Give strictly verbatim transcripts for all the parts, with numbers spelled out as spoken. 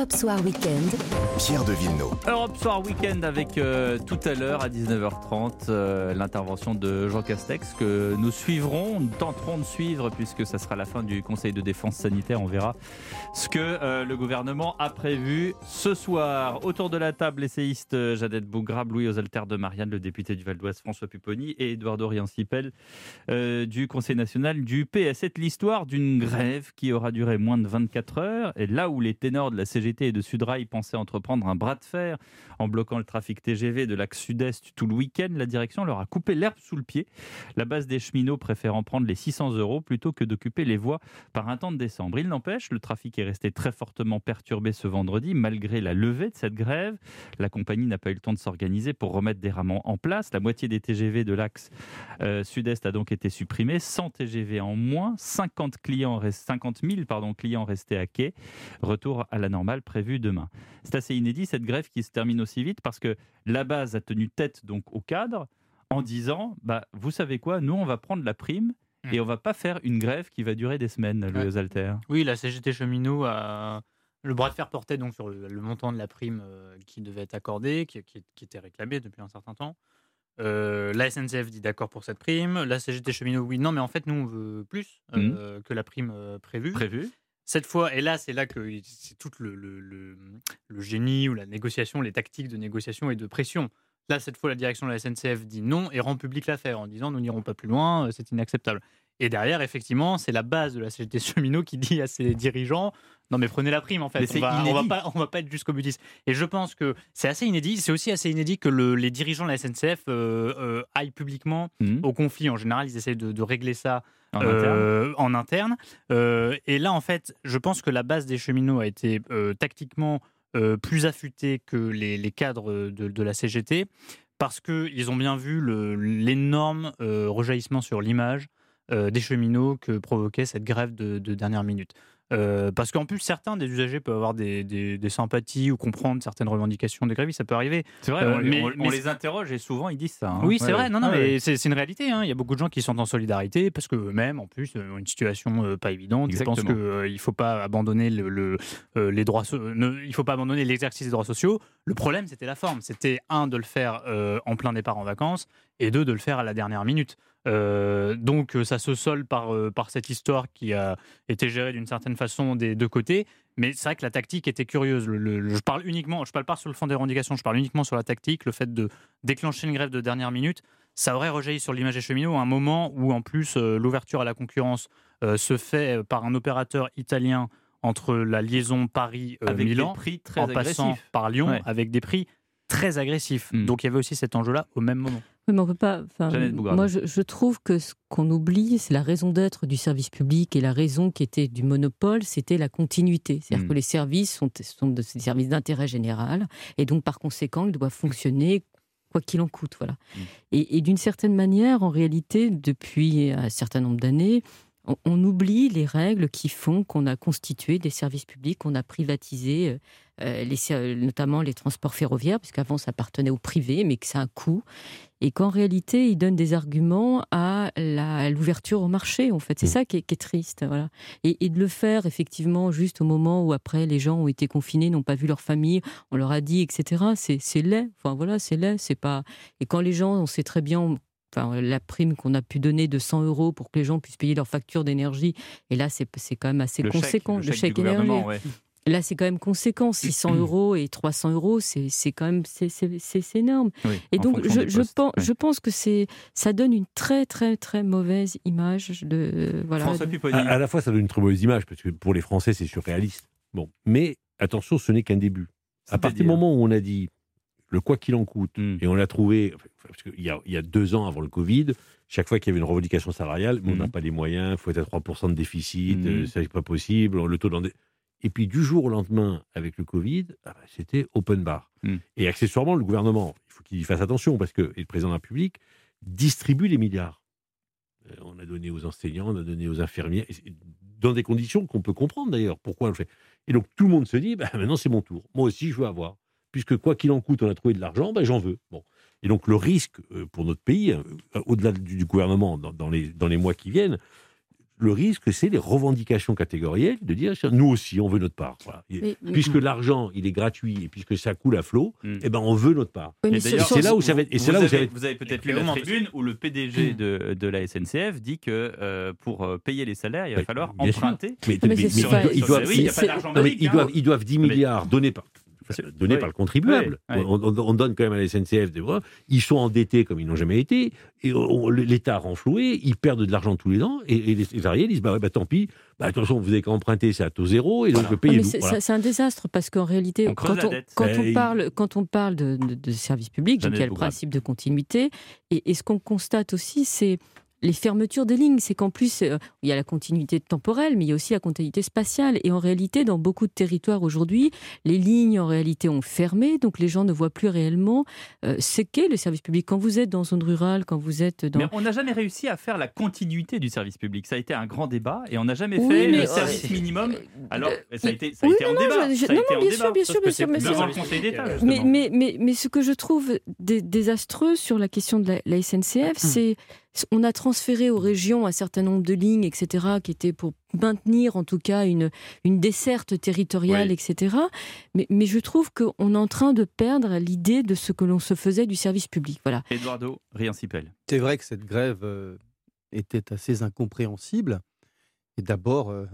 Europe Soir Weekend. Pierre de Villeneuve. Europe Soir Weekend avec euh, tout à l'heure à dix-neuf heures trente euh, l'intervention de Jean Castex que nous suivrons, nous tenterons de suivre puisque ça sera la fin du Conseil de défense sanitaire. On verra ce que euh, le gouvernement a prévu ce soir. Autour de la table, l'essayiste Jeannette Bougrab, Louis aux Alters de Marianne, le député du Val d'Oise François Pupponi et Eduardo Riancipel euh, du Conseil national du P S. C'est l'histoire d'une grève qui aura duré moins de vingt-quatre heures et là où les ténors de la C G T et de Sudrail pensaient entreprendre un bras de fer en bloquant le trafic T G V de l'axe sud-est tout le week-end, la direction leur a coupé l'herbe sous le pied. La base des cheminots préférant prendre les six cents euros plutôt que d'occuper les voies par un temps de décembre. Il n'empêche, le trafic est resté très fortement perturbé ce vendredi malgré la levée de cette grève. La compagnie n'a pas eu le temps de s'organiser pour remettre des rames en place. La moitié des T G V de l'axe euh, sud-est a donc été supprimée. cent T G V en moins, cinquante, clients, cinquante mille pardon, clients restés à quai. Retour à la normale prévu demain. C'est assez inédit cette grève qui se termine aussi vite parce que la base a tenu tête donc au cadre en disant bah, vous savez quoi, nous on va prendre la prime et on va pas faire une grève qui va durer des semaines, ouais. Les Alters. Oui, la C G T cheminot a... Le bras de fer portait donc sur le, le montant de la prime euh, qui devait être accordée, qui, qui, qui était réclamée depuis un certain temps. Euh, la S N C F dit d'accord pour cette prime. La C G T cheminot, oui, non, mais en fait, nous, on veut plus euh, mmh. que la prime euh, prévue. Prévue. Cette fois, et là, c'est là que c'est tout le, le, le, le génie ou la négociation, les tactiques de négociation et de pression. Là, cette fois, la direction de la S N C F dit non et rend public l'affaire en disant nous n'irons pas plus loin, c'est inacceptable. Et derrière, effectivement, c'est la base de la C G T cheminot qui dit à ses dirigeants non mais prenez la prime en fait, on va, on va pas, on va pas être jusqu'au boutiste. Et je pense que c'est assez inédit. C'est aussi assez inédit que le, les dirigeants de la S N C F euh, euh, aillent publiquement mmh. au conflit. En général, ils essayent de, de régler ça en euh, interne. En interne. Euh, et là, en fait, je pense que la base des cheminots a été euh, tactiquement euh, plus affûtée que les, les cadres de, de la C G T parce qu'ils ont bien vu le, l'énorme euh, rejaillissement sur l'image euh, des cheminots que provoquait cette grève de, de dernière minute. Euh, parce qu'en plus, certains des usagers peuvent avoir des, des, des sympathies ou comprendre certaines revendications des grévistes, ça peut arriver. C'est vrai, euh, on, mais, on, on mais les interroge et souvent ils disent ça. Hein. Oui, c'est ouais, vrai, non, non, ouais, mais ouais. c'est, c'est une réalité. Hein. Il y a beaucoup de gens qui sont en solidarité parce qu'eux-mêmes, en plus, ont une situation euh, pas évidente. Exactement. Je pense qu'il euh, ne faut pas abandonner le, le, euh, les droits, so- ne, il faut pas abandonner l'exercice des droits sociaux. Le problème, c'était la forme. C'était un de le faire euh, en plein départ en vacances et deux de le faire à la dernière minute. Euh, donc ça se solde par, euh, par cette histoire qui a été gérée d'une certaine façon des deux côtés, mais c'est vrai que la tactique était curieuse. Le, le, je parle uniquement, je parle pas sur le fond des revendications, je parle uniquement sur la tactique, le fait de déclencher une grève de dernière minute, ça aurait rejailli sur l'image des cheminots à un moment où en plus euh, l'ouverture à la concurrence euh, se fait par un opérateur italien entre la liaison Paris-Milan, euh, prix très en agressifs. Passant par Lyon, ouais. avec des prix très agressifs. Mmh. Donc il y avait aussi cet enjeu-là au même moment. Oui, mais on peut pas. Moi, je, je trouve que ce qu'on oublie, c'est la raison d'être du service public et la raison qui était du monopole, c'était la continuité. C'est-à-dire mmh. que les services sont, sont des services d'intérêt général et donc par conséquent, ils doivent fonctionner quoi qu'il en coûte. Voilà. Mmh. Et, et d'une certaine manière, en réalité, depuis un certain nombre d'années, on, on oublie les règles qui font qu'on a constitué des services publics, qu'on a privatisé. Euh, les, notamment les transports ferroviaires, puisqu'avant ça appartenait au privé, mais que c'est un coût, et qu'en réalité, ils donnent des arguments à, la, à l'ouverture au marché, en fait. C'est mmh. ça qui est, qui est triste, voilà. Et, et de le faire, effectivement, juste au moment où, après, les gens ont été confinés, n'ont pas vu leur famille, on leur a dit, et cetera, c'est, c'est laid, enfin voilà, c'est laid, c'est pas... Et quand les gens, on sait très bien... Enfin, la prime qu'on a pu donner de cent euros pour que les gens puissent payer leur facture d'énergie, et là, c'est, c'est quand même assez le conséquent, chèque, le le chèque chèque énergie. Ouais. Là, c'est quand même conséquent. six cents euros et trois cents euros, c'est, c'est quand même c'est, c'est, c'est, c'est énorme. Oui, et donc, je, je, pense, ouais. je pense que c'est, ça donne une très, très, très mauvaise image de... Voilà, François Pupponi. À, à la fois, ça donne une très mauvaise image, parce que pour les Français, c'est surréaliste. Bon. Mais, attention, ce n'est qu'un début. C'est à partir du moment où on a dit le quoi qu'il en coûte, mm. et on l'a trouvé... Parce qu'il y a, il y a deux ans avant le Covid, chaque fois qu'il y avait une revendication salariale, mais mm. on n'a pas les moyens, il faut être à trois pour cent de déficit, mm. euh, ça n'est pas possible, le taux d'endettement... Et puis, du jour au lendemain, avec le Covid, ah bah, c'était open bar. Mmh. Et accessoirement, le gouvernement, il faut qu'il y fasse attention, parce que et le président de la République distribue les milliards. Euh, on a donné aux enseignants, on a donné aux infirmiers, dans des conditions qu'on peut comprendre d'ailleurs, pourquoi on le fait. Et donc, tout le monde se dit, bah, maintenant c'est mon tour. Moi aussi, je veux avoir. Puisque quoi qu'il en coûte, on a trouvé de l'argent, bah, j'en veux. Bon. Et donc, le risque euh, pour notre pays, euh, au-delà du, du gouvernement, dans, dans, les, dans les mois qui viennent, le risque, c'est les revendications catégorielles, de dire nous aussi, on veut notre part. Voilà. Mais, puisque mais... l'argent, il est gratuit et puisque ça coule à flot, mm. eh ben, on veut notre part. Oui, et d'ailleurs, c'est là où ça va être. Et c'est là où ça va être... Vous avez peut-être lu la tribune où le P D G de, de la S N C F dit que euh, pour payer les salaires, il va falloir oui, emprunter. Mais, mais, mais, mais, mais ils doivent, il n'y a pas d'argent magique. Ils doivent, ils doivent dix milliards donnés par. Donné oui. par le contribuable. Oui, oui. On, on, on donne quand même à la S N C F des bras. Ils sont endettés comme ils n'ont jamais été. Et on, l'État a renfloué. Ils perdent de l'argent tous les ans. Et, et les salariés disent bah, ouais, bah tant pis. Bah, attention, vous avez qu'à emprunter, c'est à taux zéro. Et donc, voilà. payez-nous. C'est, voilà. c'est un désastre parce qu'en réalité, on quand, on, quand, on parle, quand on parle de, de, de service public, donc il y a le principe de continuité. Et, et ce qu'on constate aussi, c'est les fermetures des lignes, c'est qu'en plus, euh, il y a la continuité temporelle, mais il y a aussi la continuité spatiale. Et en réalité, dans beaucoup de territoires aujourd'hui, les lignes, en réalité, ont fermé, donc les gens ne voient plus réellement euh, ce qu'est le service public. Quand vous êtes dans zone rurale, quand vous êtes dans... Mais on n'a jamais réussi à faire la continuité du service public. Ça a été un grand débat, et on n'a jamais oui, fait le service euh, minimum. Alors, ça a été, ça a oui, été en non, débat. Je, ça non, a non, été bien sûr, bien sûr, bien sûr. Mais, devant le Conseil d'État, mais, mais, mais, mais ce que je trouve dé- désastreux sur la question de la, la S N C F, hum. c'est... On a transféré aux régions un certain nombre de lignes, et cetera, qui étaient pour maintenir en tout cas une, une desserte territoriale, oui. et cetera. Mais, mais je trouve qu'on est en train de perdre l'idée de ce que l'on se faisait du service public. Voilà. Eduardo Riancipel. C'est vrai que cette grève euh, était assez incompréhensible. Et d'abord, euh,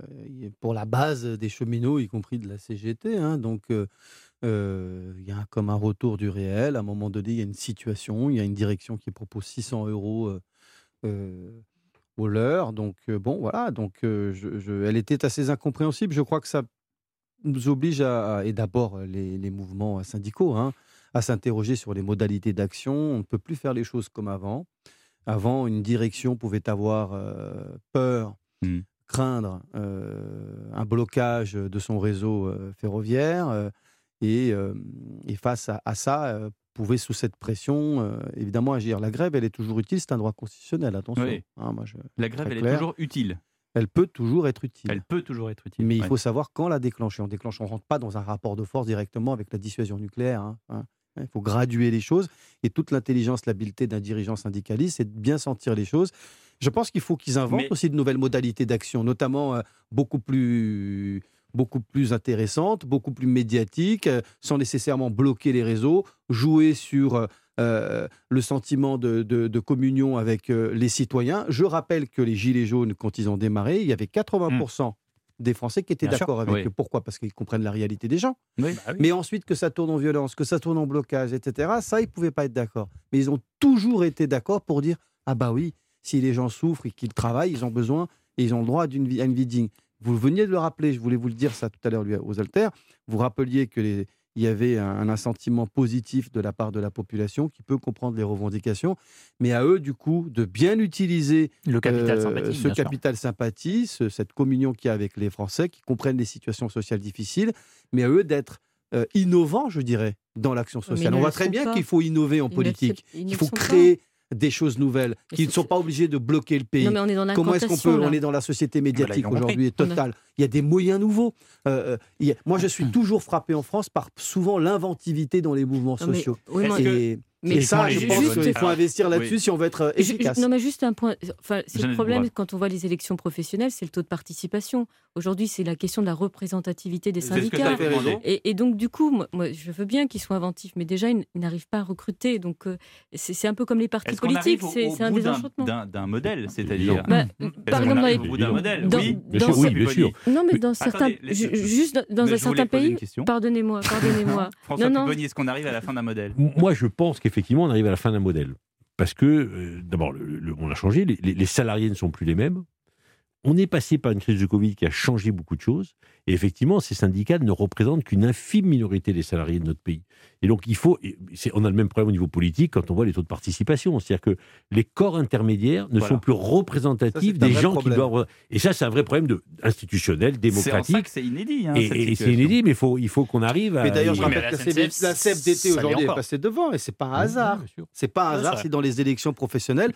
pour la base des cheminots, y compris de la C G T, hein, donc... Euh, il euh, y a comme un retour du réel. À un moment donné, il y a une situation, il y a une direction qui propose six cents euros euh, euh, au l'heure. Donc, euh, bon, voilà. Donc, euh, je, je, elle était assez incompréhensible. Je crois que ça nous oblige à, à et d'abord les, les mouvements syndicaux, hein, à s'interroger sur les modalités d'action. On ne peut plus faire les choses comme avant. Avant, une direction pouvait avoir euh, peur, mmh. craindre euh, un blocage de son réseau euh, ferroviaire. Euh, Et, euh, et face à, à ça, euh, pouvait sous cette pression, euh, évidemment, agir. La grève, elle est toujours utile, c'est un droit constitutionnel, attention. Oui. Hein, moi je, la grève, elle clair. est toujours utile. Elle peut toujours être utile. Elle peut toujours être utile. Mais ouais. il faut savoir quand la déclencher. On déclenche, on ne rentre pas dans un rapport de force directement avec la dissuasion nucléaire. Hein, hein. Il faut graduer les choses. Et toute l'intelligence, l'habileté d'un dirigeant syndicaliste, c'est de bien sentir les choses. Je pense qu'il faut qu'ils inventent Mais... aussi de nouvelles modalités d'action, notamment euh, beaucoup plus... beaucoup plus intéressante, beaucoup plus médiatique, euh, sans nécessairement bloquer les réseaux, jouer sur euh, le sentiment de, de, de communion avec euh, les citoyens. Je rappelle que les Gilets jaunes, quand ils ont démarré, il y avait quatre-vingts pour cent mmh. des Français qui étaient Bien d'accord sûr. avec oui. eux. Pourquoi ? Parce qu'ils comprennent la réalité des gens. Oui. Bah oui. Mais ensuite, que ça tourne en violence, que ça tourne en blocage, et cetera, ça, ils ne pouvaient pas être d'accord. Mais ils ont toujours été d'accord pour dire « Ah bah oui, si les gens souffrent et qu'ils travaillent, ils ont besoin et ils ont le droit d'une vie, à une vie digne. » Vous veniez de le rappeler, je voulais vous le dire ça tout à l'heure aux Alters, vous rappeliez qu'il y avait un, un assentiment positif de la part de la population qui peut comprendre les revendications, mais à eux, du coup, de bien utiliser le capital euh, sympathie, ce capital sûr. sympathie, ce, cette communion qu'il y a avec les Français, qui comprennent les situations sociales difficiles, mais à eux d'être euh, innovants, je dirais, dans l'action sociale. On voit très bien pas. qu'il faut innover en ils politique, il faut créer... Pas. des choses nouvelles, mais qui ne sont pas obligés de bloquer le pays. Non, mais on est dans Comment est-ce qu'on peut là. On est dans la société médiatique voilà, aujourd'hui, totale. A... Il y a des moyens nouveaux. Euh, il y a... Moi, je suis toujours frappé en France par souvent l'inventivité dans les mouvements non, sociaux. Mais... Oui, moi... Et... Mais et ça, je pense qu'il faut investir là-dessus oui. si on veut être efficace. Je, non, mais juste un point. Enfin, c'est le problème quand on voit les élections professionnelles, c'est le taux de participation. Aujourd'hui, c'est la question de la représentativité des syndicats. Et, et donc, du coup, moi, moi, je veux bien qu'ils soient inventifs, mais déjà, ils n'arrivent pas à recruter. Donc, euh, c'est, c'est un peu comme les partis Est-ce politiques. Au, c'est, au c'est un désenchantement. D'un, d'un modèle, c'est-à-dire. Bah, par exemple, dans les... au bout d'un modèle, dans, oui. Dans, dans, oui, bien sûr. Non, mais dans certains, Attendez, les... juste dans, dans un certain pays. Pardonnez-moi, pardonnez-moi. François Pupponi, est-ce qu'on arrive à la fin d'un modèle ? Moi, je pense qu'effectivement, on arrive à la fin d'un modèle. Parce que, euh, d'abord, le, le, on a changé, les, les salariés ne sont plus les mêmes. On est passé par une crise de Covid qui a changé beaucoup de choses. Et effectivement, ces syndicats ne représentent qu'une infime minorité des salariés de notre pays. Et donc, il faut. C'est, on a le même problème au niveau politique quand on voit les taux de participation. C'est-à-dire que les corps intermédiaires ne voilà. sont plus représentatifs ça, des gens problème. qui doivent. Et ça, c'est un vrai problème de, institutionnel, démocratique. C'est en ça que c'est inédit. Hein, et, et c'est inédit, mais il faut, il faut qu'on arrive à. Mais d'ailleurs, je rappelle que la C F D T aujourd'hui est passée devant. Et c'est pas un hasard. C'est pas un hasard si dans les élections professionnelles,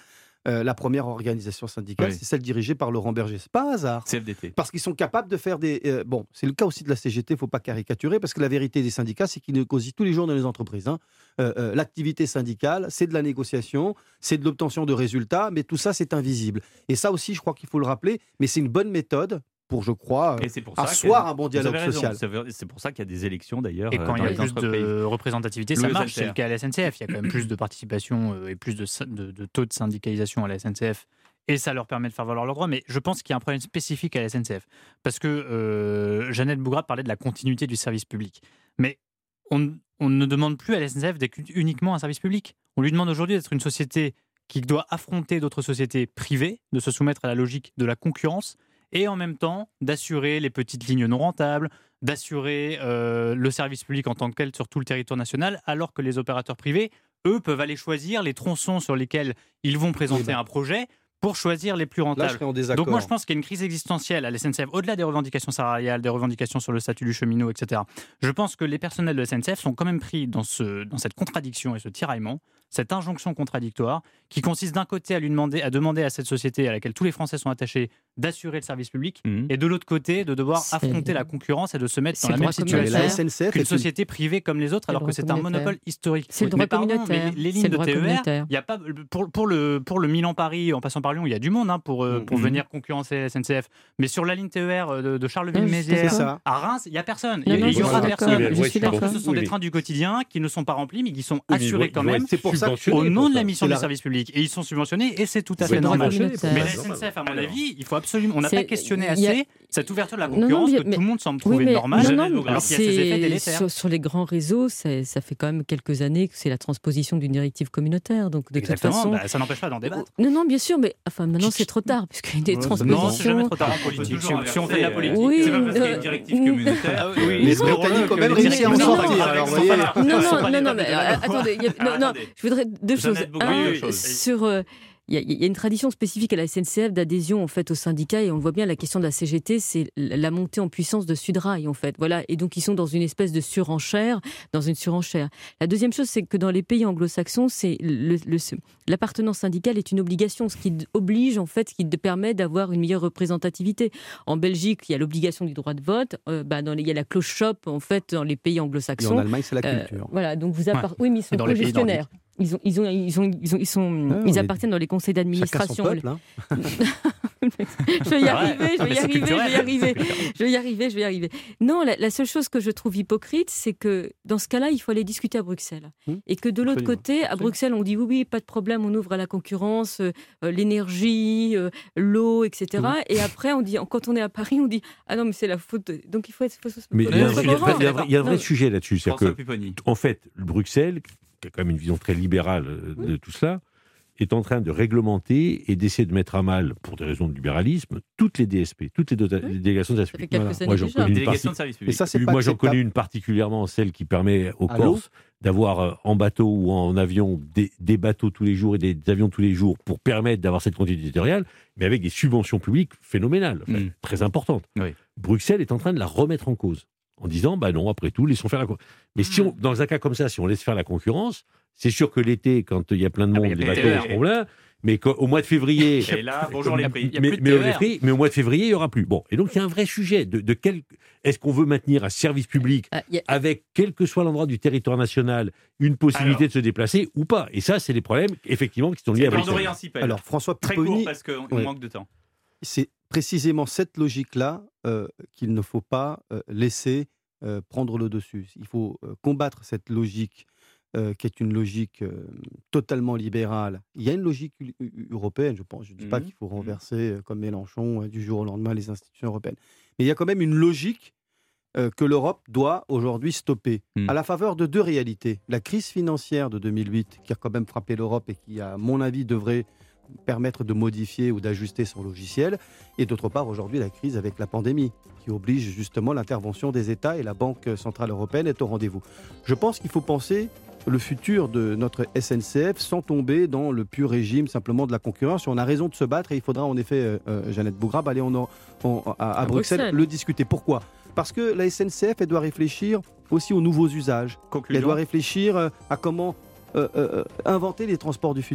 Euh, la première organisation syndicale, oui. c'est celle dirigée par Laurent Berger. C'est pas un hasard. C F D T. Parce qu'ils sont capables de faire des... Euh, bon, c'est le cas aussi de la C G T, il ne faut pas caricaturer, parce que la vérité des syndicats, c'est qu'ils négocient tous les jours dans les entreprises. Hein. Euh, euh, l'activité syndicale, c'est de la négociation, c'est de l'obtention de résultats, mais tout ça, c'est invisible. Et ça aussi, je crois qu'il faut le rappeler, mais c'est une bonne méthode pour, je crois, pour asseoir un bon dialogue social. C'est pour ça qu'il y a des élections, d'ailleurs. Et quand il y a plus de représentativité, ça marche. C'est le cas à la S N C F. Il y a quand même plus de participation et plus de, de, de taux de syndicalisation à la S N C F. Et ça leur permet de faire valoir leurs droits. Mais je pense qu'il y a un problème spécifique à la S N C F. Parce que euh, Jeannette Bougrabe parlait de la continuité du service public. Mais on, on ne demande plus à la S N C F d'être uniquement un service public. On lui demande aujourd'hui d'être une société qui doit affronter d'autres sociétés privées, de se soumettre à la logique de la concurrence, et en même temps d'assurer les petites lignes non rentables, d'assurer euh, le service public en tant que tel sur tout le territoire national, alors que les opérateurs privés, eux, peuvent aller choisir les tronçons sur lesquels ils vont présenter oui, bah. un projet pour choisir les plus rentables. Là, donc moi, je pense qu'il y a une crise existentielle à la S N C F, au-delà des revendications salariales, des revendications sur le statut du cheminot, et cetera. Je pense que les personnels de la S N C F sont quand même pris dans, ce, dans cette contradiction et ce tiraillement, cette injonction contradictoire, qui consiste d'un côté à, lui demander, à demander à cette société à laquelle tous les Français sont attachés d'assurer le service public, mmh. et de l'autre côté de devoir c'est... affronter la concurrence et de se mettre dans la même situation qu'une société privée comme les autres, alors que c'est un monopole historique. C'est le droit communautaire. Les lignes de T E R, y a pas, pour, pour, le, pour le Milan-Paris, en passant par Lyon, il y a du monde hein, pour, mmh. pour venir concurrencer la S N C F. Mais sur la ligne T E R de, de Charleville-Mézières à Reims, il n'y a personne. Il n'y aura personne. Ce sont des trains du quotidien qui ne sont pas remplis, mais qui sont assurés quand même au nom de la mission du service public. Et ils sont subventionnés et c'est tout à fait normal. Mais la S N C F, à mon avis, il faut absolument. On n'a pas questionné assez a... cette ouverture de la concurrence non, non, que mais... tout le monde semble trouver oui, normale. Non, non, alors qu'il y a ces effets délétères. Sur, sur les grands réseaux, ça fait quand même quelques années que c'est la transposition d'une directive communautaire. Donc de Exactement, toute façon, bah, ça n'empêche pas d'en débattre. Non, non, bien sûr, mais enfin maintenant c'est trop tard puisqu'il y a des transpositions. Non, c'est jamais trop tard en politique. Si on fait de la politique, oui, c'est pas parce qu'il y a une directive communautaire. Les Britanniques ont même réussi à en sortir. Non, non, non, non, mais attendez, je voudrais deux choses. Un, sur Il y, y a une tradition spécifique à la S N C F d'adhésion en fait au syndicat et on le voit bien, la question de la C G T, c'est la montée en puissance de Sudrail en fait. Voilà, et donc ils sont dans une espèce de surenchère, dans une surenchère. La deuxième chose, c'est que dans les pays anglo-saxons, c'est le, le, l'appartenance syndicale est une obligation, ce qui oblige en fait, ce qui permet d'avoir une meilleure représentativité. En Belgique, il y a l'obligation du droit de vote. Euh, bah dans les, il y a la close shop en fait dans les pays anglo-saxons. Et en Allemagne, c'est la culture. Euh, voilà, donc vous appart... ouais. Oui, mais ils sont co-gestionnaires. Ils, ont, ils, ont, ils, ont, ils, ont, ils, sont, ah, ils appartiennent dans les conseils d'administration. Peuple, hein. je vais y arriver, je vais y arriver, je vais y arriver, je vais y arriver, je vais y arriver. Non, la, la seule chose que je trouve hypocrite, c'est que dans ce cas-là, il faut aller discuter à Bruxelles. Hum, et que de l'autre absolument. côté, à absolument. Bruxelles, on dit oui, oui, pas de problème, on ouvre à la concurrence, euh, l'énergie, euh, l'eau, et cetera. Hum. Et après, on dit, quand on est à Paris, on dit ah non, mais c'est la faute. De... Donc il faut être. Faut... Mais il y a un vrai, vrai, y a un vrai sujet là-dessus. C'est que, en fait, Bruxelles, qui a quand même une vision très libérale de oui. tout cela, est en train de réglementer et d'essayer de mettre à mal, pour des raisons de libéralisme, toutes les D S P, toutes les, dota- oui. les délégations de service public. Voilà. Moi, j'en connais une, parti- ça, Moi, j'en connais une particulièrement, celle qui permet aux à Corses l'eau d'avoir euh, en bateau ou en avion des, des bateaux tous les jours et des, des avions tous les jours pour permettre d'avoir cette continuité territoriale, mais avec des subventions publiques phénoménales, enfin, mm. très importantes. Oui. Bruxelles est en train de la remettre en cause, en disant, bah non, après tout, laissons faire la concurrence. Mais si on, dans un cas comme ça, si on laisse faire la concurrence, c'est sûr que l'été, quand il y a plein de monde, ah, les bateaux seront pleins, mais au mois de février... Et là, bonjour les prix. Mais, mais, les prix, mais au mois de février, il n'y aura plus. Bon, et donc il y a un vrai sujet de, de quel... Est-ce qu'on veut maintenir un service public ah, a... avec, quel que soit l'endroit du territoire national, une possibilité Alors, de se déplacer ou pas? Et ça, c'est les problèmes, effectivement, qui sont liés à Bruxelles. Alors, François Très Pupponi... court, parce qu'on ouais. manque de temps. C'est précisément cette logique-là euh, qu'il ne faut pas euh, laisser euh, prendre le dessus. Il faut euh, combattre cette logique euh, qui est une logique euh, totalement libérale. Il y a une logique u- u- européenne, je pense. Je ne dis mmh. pas qu'il faut renverser, euh, comme Mélenchon, euh, du jour au lendemain, les institutions européennes. Mais il y a quand même une logique euh, que l'Europe doit aujourd'hui stopper, mmh. à la faveur de deux réalités. La crise financière de deux mille huit, qui a quand même frappé l'Europe et qui, à mon avis, devrait permettre de modifier ou d'ajuster son logiciel, et d'autre part aujourd'hui la crise avec la pandémie qui oblige justement l'intervention des États, et la Banque Centrale Européenne est au rendez-vous. Je pense qu'il faut penser le futur de notre S N C F sans tomber dans le pur régime simplement de la concurrence. On a raison de se battre et il faudra en effet, euh, Jeannette Bougrabe, aller en, en, à, à, à Bruxelles, Bruxelles le discuter. Pourquoi ? Parce que la S N C F, elle doit réfléchir aussi aux nouveaux usages. Conclusion. Elle doit réfléchir à comment euh, euh, inventer les transports du futur.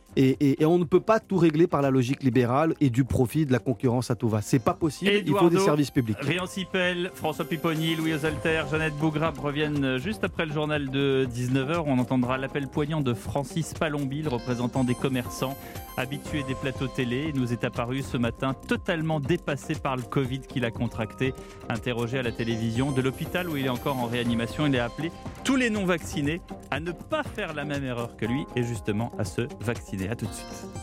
Et, et, et on ne peut pas tout régler par la logique libérale et du profit, de la concurrence à tout va. C'est pas possible, Eduardo, il faut des services publics. Rian Sipel, François Pupponi, Louis Osalter, Jeannette Bougrabe reviennent juste après le journal de dix-neuf heures. On entendra l'appel poignant de Francis Palombi, le représentant des commerçants, habitué des plateaux télé. Il nous est apparu ce matin totalement dépassé par le Covid qu'il a contracté. Interrogé à la télévision de l'hôpital où il est encore en réanimation, il a appelé tous les non-vaccinés à ne pas faire la même erreur que lui et justement à se vacciner. À tout de suite.